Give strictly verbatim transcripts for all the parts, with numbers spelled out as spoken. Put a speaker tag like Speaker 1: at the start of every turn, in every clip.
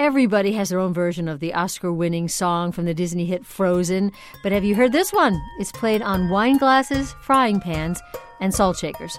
Speaker 1: Everybody has their own version of the Oscar-winning song from the Disney hit Frozen. But have you heard this one? It's played on wine glasses, frying pans, and salt shakers.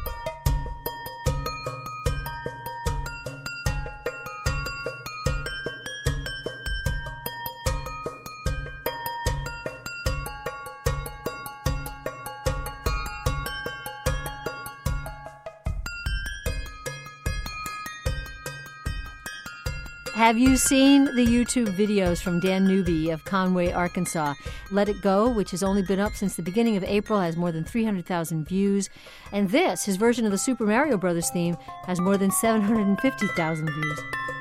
Speaker 1: Have you seen the YouTube videos from Dan Newby of Conway, Arkansas? Let It Go, which has only been up since the beginning of April, has more than three hundred thousand views. And this, his version of the Super Mario Brothers theme, has more than seven hundred fifty thousand views.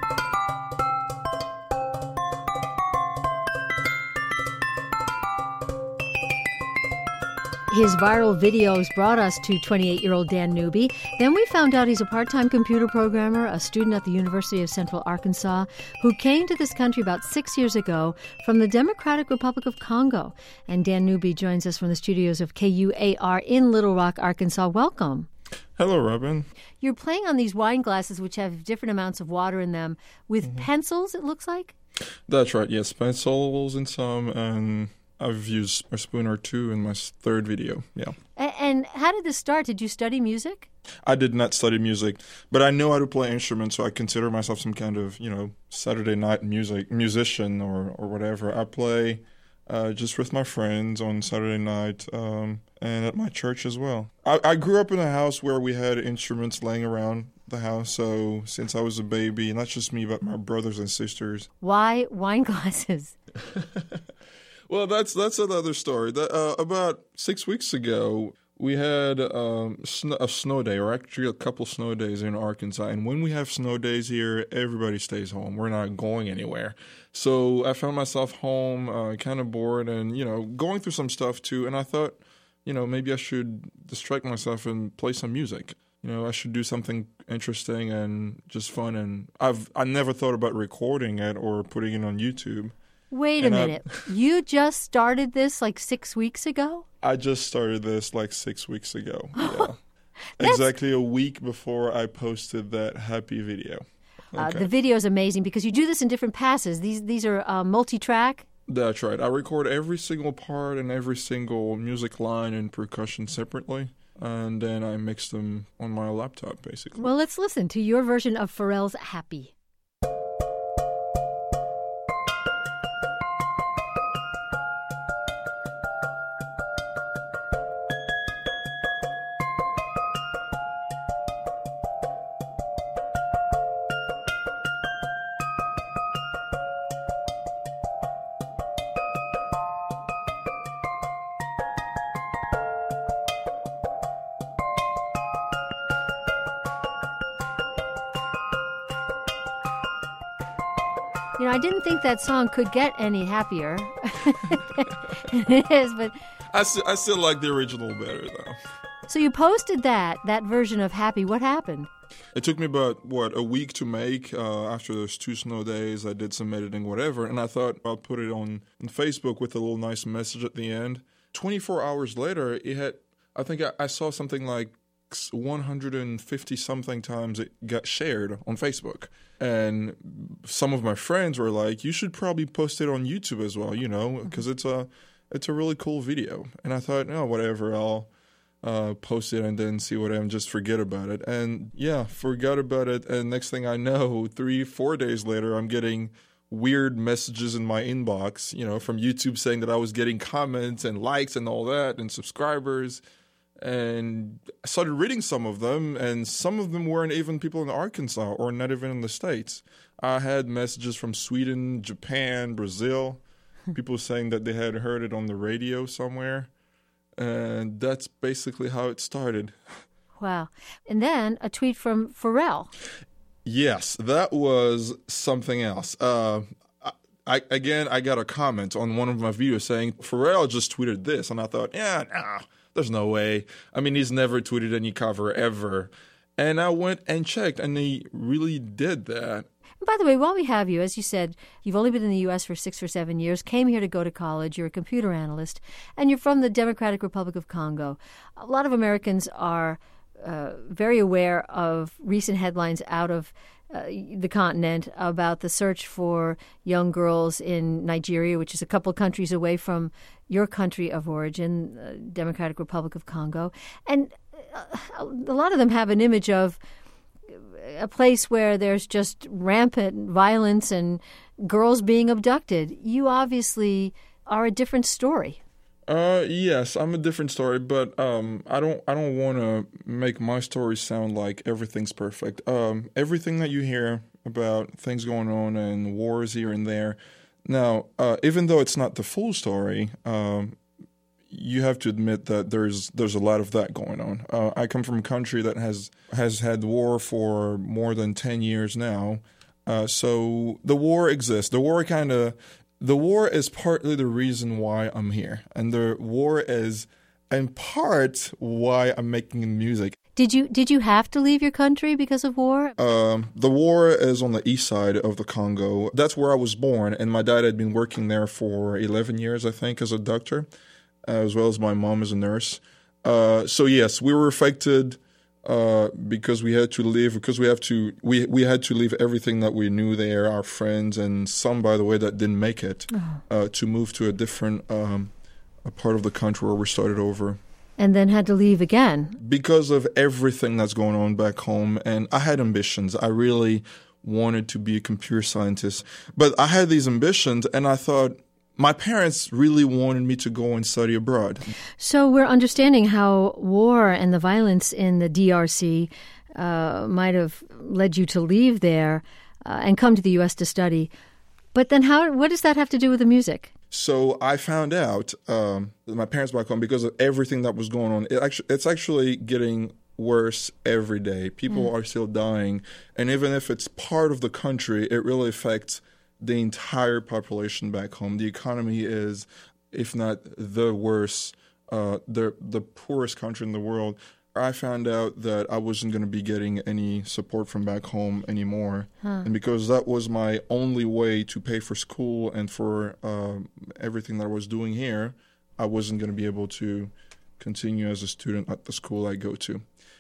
Speaker 1: His viral videos brought us to twenty-eight-year-old Dan Newby. Then we found out he's a part-time computer programmer, a student at the University of Central Arkansas, who came to this country about six years ago from the Democratic Republic of Congo. And Dan Newby joins us from the studios of K U A R in Little Rock, Arkansas. Welcome.
Speaker 2: Hello, Robin.
Speaker 1: You're playing on these wine glasses, which have different amounts of water in them, with mm-hmm. pencils, it looks like?
Speaker 2: That's right, yes. Pencils and some, and I've used a spoon or two in my third video, yeah.
Speaker 1: And how did this start? Did you study music?
Speaker 2: I did not study music, but I know how to play instruments, so I consider myself some kind of, you know, Saturday night music musician or, or whatever. I play uh, just with my friends on Saturday night um, and at my church as well. I, I grew up in a house where we had instruments laying around the house, so since I was a baby, not just me, but my brothers and sisters.
Speaker 1: Why wine glasses?
Speaker 2: Well, that's that's another story. That, uh, about six weeks ago, we had um, sn- a snow day, or actually a couple snow days in Arkansas. And when we have snow days here, everybody stays home. We're not going anywhere. So I found myself home, uh, kind of bored, and you know, going through some stuff too. And I thought, you know, maybe I should distract myself and play some music. You know, I should do something interesting and just fun. And I've I never thought about recording it or putting it on YouTube.
Speaker 1: Wait a and minute. I, you just started this like six weeks ago?
Speaker 2: I just started this like six weeks ago. Yeah. Exactly a week before I posted that happy video. Okay.
Speaker 1: Uh, the video is amazing because you do this in different passes. These these are uh, multi-track?
Speaker 2: That's right. I record every single part and every single music line and percussion separately. And then I mix them on my laptop, basically.
Speaker 1: Well, let's listen to your version of Pharrell's Happy. You know, I didn't think that song could get any happier. It is, but
Speaker 2: I still, I still like the original better, though.
Speaker 1: So you posted that, that version of Happy. What happened?
Speaker 2: It took me about, what, a week to make. Uh, after those two snow days, I did some editing, whatever, and I thought I'll put it on, on Facebook with a little nice message at the end. twenty-four hours later, it had, I think I, I saw something like one hundred fifty something times it got shared on Facebook. And some of my friends were like, you should probably post it on YouTube as well, you know, because it's a it's a really cool video. And I thought, no, whatever, I'll uh, post it and then see what I am, just forget about it. And yeah, forgot about it. And next thing I know, three, four days later, I'm getting weird messages in my inbox, you know, from YouTube saying that I was getting comments and likes and all that and subscribers. And I started reading some of them, and some of them weren't even people in Arkansas or not even in the States. I had messages from Sweden, Japan, Brazil, people saying that they had heard it on the radio somewhere. And that's basically how it started.
Speaker 1: Wow. And then a tweet from Pharrell.
Speaker 2: Yes, that was something else. Uh, I, again, I got a comment on one of my videos saying, Pharrell just tweeted this. And I thought, yeah, nah. There's no way. I mean, he's never tweeted any cover ever. And I went and checked, and he really did that.
Speaker 1: And by the way, while we have you, as you said, you've only been in the U S for six or seven years, came here to go to college, you're a computer analyst, and you're from the Democratic Republic of Congo. A lot of Americans are uh, very aware of recent headlines out of uh, the continent, about the search for young girls in Nigeria, which is a couple countries away from your country of origin, uh, Democratic Republic of Congo. And uh, a lot of them have an image of a place where there's just rampant violence and girls being abducted. You obviously are a different story.
Speaker 2: Uh, yes, I'm a different story, but um, I don't I don't want to make my story sound like everything's perfect. Um, everything that you hear about things going on and wars here and there. Now, uh, even though it's not the full story, um, you have to admit that there's there's a lot of that going on. Uh, I come from a country that has has had war for more than ten years now, uh, so the war exists. The war kind of the war is partly the reason why I'm here, and the war is in part why I'm making music.
Speaker 1: Did you did you have to leave your country because of war?
Speaker 2: Um, the war is on the east side of the Congo. That's where I was born, and my dad had been working there for eleven years, I think, as a doctor, uh, as well as my mom as a nurse. Uh, so yes, we were affected uh, because we had to leave. Because we have to, we we had to leave everything that we knew there, our friends, and some, by the way, that didn't make it, oh. uh, to move to a different um, a part of the country where we started over.
Speaker 1: And then had to leave again.
Speaker 2: Because of everything that's going on back home. And I had ambitions. I really wanted to be a computer scientist. But I had these ambitions, and I thought my parents really wanted me to go and study abroad.
Speaker 1: So we're understanding how war and the violence in the D R C uh, might have led you to leave there uh, and come to the U S to study. But then how? What does that have to do with the music?
Speaker 2: So I found out um, that my parents back home, because of everything that was going on, it actually, it's actually getting worse every day. People mm. are still dying. And even if it's part of the country, it really affects the entire population back home. The economy is, if not the worst, uh, the the poorest country in the world. I found out that I wasn't going to be getting any support from back home anymore. Huh. And because that was my only way to pay for school and for uh, everything that I was doing here, I wasn't going to be able to continue as a student at the school I go to.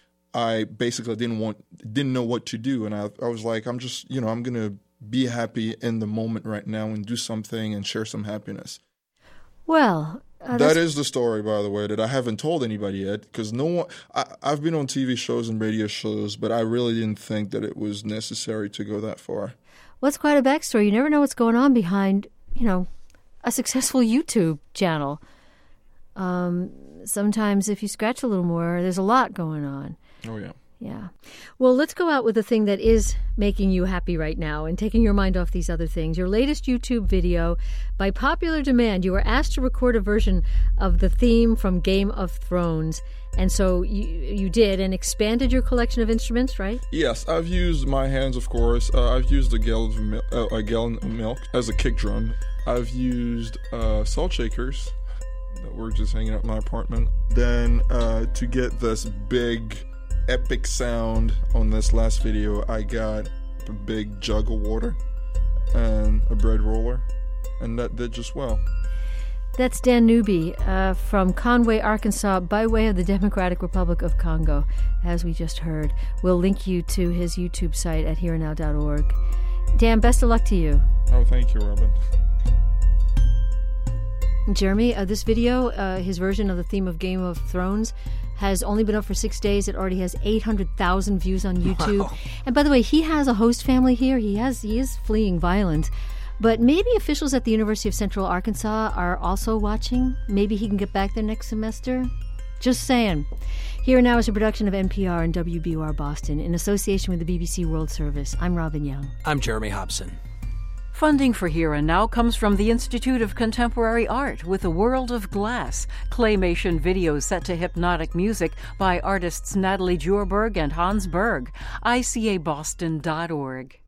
Speaker 2: I basically didn't want, didn't know what to do. And I, I was like, I'm just, you know, I'm going to be happy in the moment right now and do something and share some happiness.
Speaker 1: Well, Uh,
Speaker 2: that is the story, by the way, that I haven't told anybody yet, because no one. I, I've been on T V shows and radio shows, but I really didn't think that it was necessary to go that far.
Speaker 1: Well, it's quite a backstory. You never know what's going on behind, you know, a successful YouTube channel. Um, sometimes if you scratch a little more, there's a lot going on.
Speaker 2: Oh, yeah.
Speaker 1: Yeah. Well, let's go out with the thing that is making you happy right now and taking your mind off these other things. Your latest YouTube video, by popular demand, you were asked to record a version of the theme from Game of Thrones. And so you you did and expanded your collection of instruments, right?
Speaker 2: Yes, I've used my hands, of course. Uh, I've used a gallon, of mil- uh, a gallon of milk as a kick drum. I've used uh, salt shakers that were just hanging out in my apartment. Then uh, to get this big epic sound on this last video, I got a big jug of water and a bread roller, and that did just well.
Speaker 1: That's Dan Newby uh, from Conway, Arkansas, by way of the Democratic Republic of Congo, as we just heard. We'll link you to his YouTube site at here now dot org. Dan, best of luck to you.
Speaker 2: Oh, thank you, Robin.
Speaker 1: Jeremy, uh, this video, uh, his version of the theme of Game of Thrones, has only been up for six days. It already has eight hundred thousand views on YouTube. Wow. And by the way, he has a host family here. He has he is fleeing violence. But maybe officials at the University of Central Arkansas are also watching. Maybe he can get back there next semester. Just saying. Here Now is a production of N P R and W B U R Boston in association with the B B C World Service. I'm Robin Young.
Speaker 3: I'm Jeremy Hobson.
Speaker 4: Funding for Here and Now comes from the Institute of Contemporary Art with A World of Glass, claymation videos set to hypnotic music by artists Natalie Djurberg and Hans Berg. I C A Boston dot org.